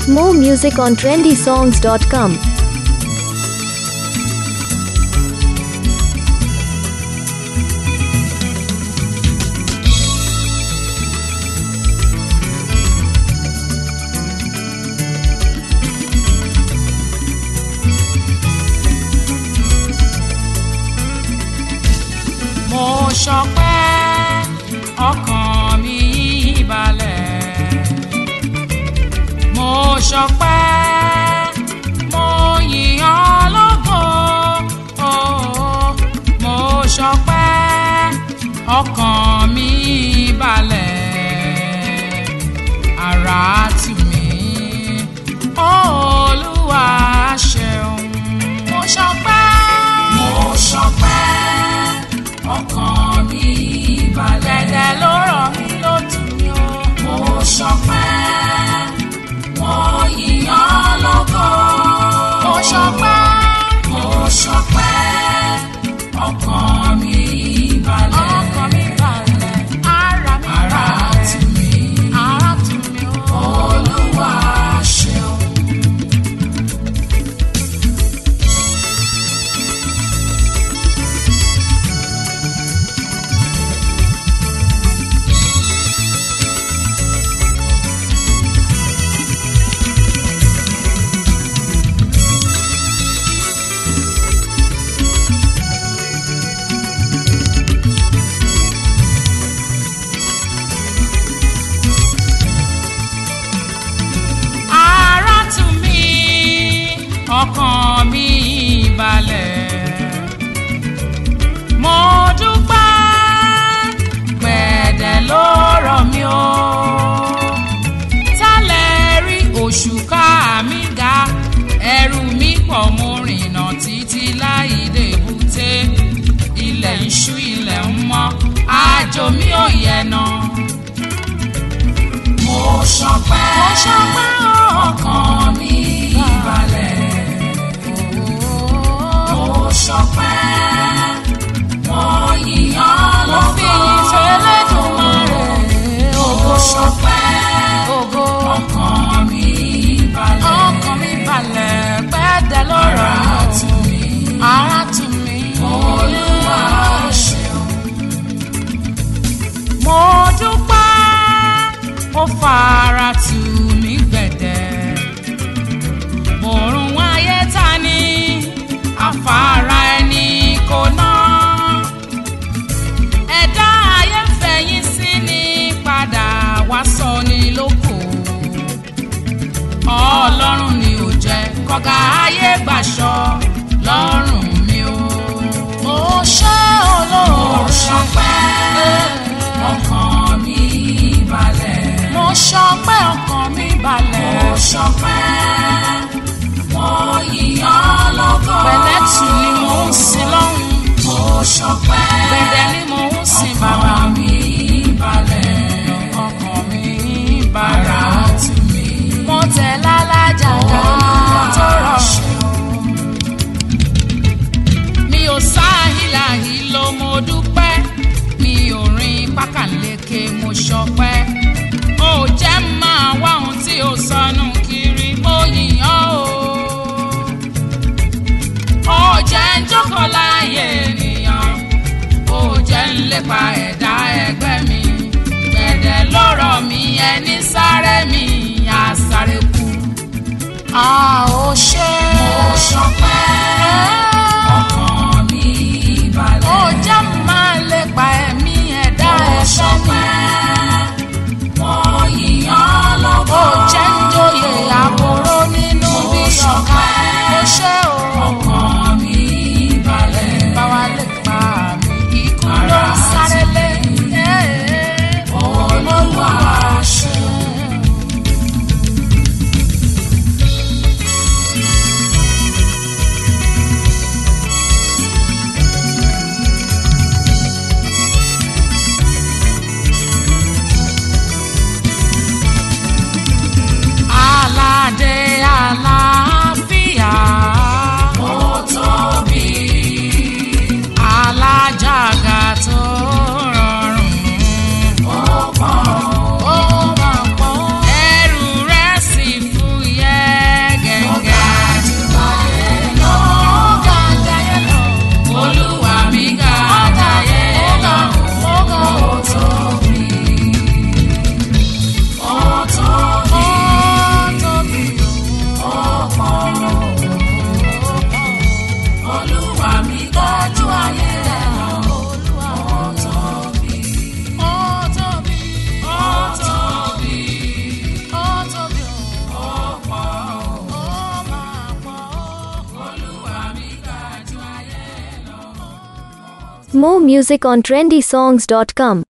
More music on trendysongs.com. Mo ṣọpẹ́ ọkàn mi balẹ̀. Mo ṣọpẹ́ mo yìn ọ́ lógo. Mo ṣọpẹ́ ọkàn mi balẹ̀. Ara tù mí, Olúwa ṣeun. Mo ṣọpẹ́ ọkàn mi balẹ̀. Dẹ̀dẹ̀ ló rọ̀ mí ló tù mí o. Mo ṣọpẹ́ mo yìn ọ́ lógo. Mo ṣọpẹ́ ọkàn mi balẹ̀. Ọkàn mi balẹ̀, ara mi balẹ̀. Ara tù mí o. Olúwa ṣeun. Ọkàn mi balẹ̀. Mo dúpẹ́ gbẹ̀dẹ̀ ló rọ̀ mí o. Tálẹ̀ rí òṣùká mi ga, ẹrù mi pọ̀ mo rìnà títí láì dé èbúté. Ilẹ̀ ń ṣú ilẹ̀ ń mọ́, àjò mi ò yẹnà. Mo ṣọpẹ́ ọkàn mi balẹ̀. Mo ṣọpẹ́ mo yìn ọ́ lógo. Mo fi ìyìn f'Ẹlẹ́dùmarè. Mo ṣọpẹ́ ọkàn mi balẹ̀. Ọkàn mi balẹ̀ gbẹ̀dẹ̀ ló rọ̀ mí. Ara tù mí. Olúwa ṣeun. Mo dúpẹ́ ó fara tù mí gbẹ̀dẹ̀. Òrùn ayé ta ni afárá ẹni kò ná. Ẹ̀dá ayé fẹ̀yìn sí ni padà wá sọ ní lóko. Ọlọ́run ni ò jẹ́ kọ́gà ayé gbàṣọ lọ́rùn mi o. Mo ṣe Olóore. Mo ṣọpẹ́ ọkàn mi balẹ̀. Mo ṣọpẹ́ ọkàn mi balẹ̀. Mo ṣọpẹ́ mo yìn ọ́ lógo. Pẹ̀lẹ́tù ni mò ń sin lọ́hùn. Mo ṣọpẹ́ gbẹ̀dẹ̀ ni mò ń sin bàbá. Ọkàn mi balẹ̀. Ọkàn mi balẹ̀. Ara tù mí. Mo tẹ̀ lálájàgà tó rọ̀. Mi ò sáhìláhì ló mo dúpẹ́. Mi ò rin pákàleke mo ṣọpẹ́. Ó jẹ́ máa wá ohun tí ó sọnù kiri. Mo yìn ọ́ o. Ó jẹ́ ń jókòó láyé ènìyàn. Ó jẹ́ ń lépa ẹ̀dá ẹgbẹ́ mi. Gbẹ̀dẹ̀ ló rọ̀ mí ẹni sáré mi àsáré kú. A ò ṣe. Mo ṣọpẹ́ ọkàn mi balẹ̀. Ó jẹ́ máa lépa ẹ̀mí ẹ̀dá ẹgbẹ́ mi. Mo yìn ọ́ lógo. Ó jẹ́ ń joyè àbúrò nínú bí ọ̀gá. Mo ṣe o. Ọkàn mi balẹ̀. Báwa lè pa mi ikú ló ń sáré lé. Olúwa ṣeun. Olúwa mi ga jù ayé lọ. Ó tóbi, ó tóbi, ó tóbi, ó tóbi, ó pọ̀, ó máa pọ̀. Olúwa mi ga jù ayé lọ. More music on trendysongs.com.